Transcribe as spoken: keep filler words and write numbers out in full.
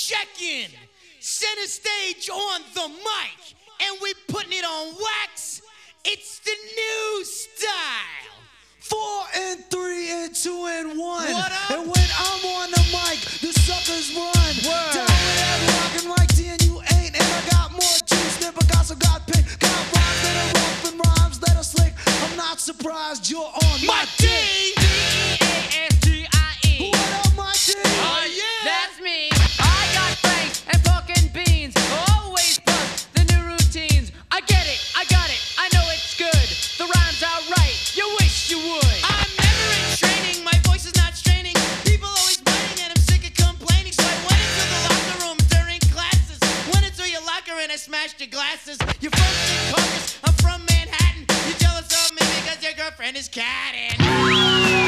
check-in. Center stage on the mic. And we putting it on wax. It's the new style. Four and three and two and one. What up? And when I'm on the mic, the suckers run. Word. Down with that rockin' like D and you ain't. And I got more juice than Picasso got pink. Got rhymes that are rough and rhymes that are slick. I'm not surprised you're on my, My D. dick. D E A S T I E. What up, my D? Oh, yeah. That's me. I got franks and pork and beans. Always bust the new routines. I get it, I got it, I know it's good. The rhymes are right, you wish you would. I'm never in training, my voice is not straining. People always biting and I'm sick of complaining. So I went into the locker room during classes. Went into your locker and I smashed your glasses. You're from Secaucus, I'm from Manhattan. You're jealous of me because your girlfriend is catting.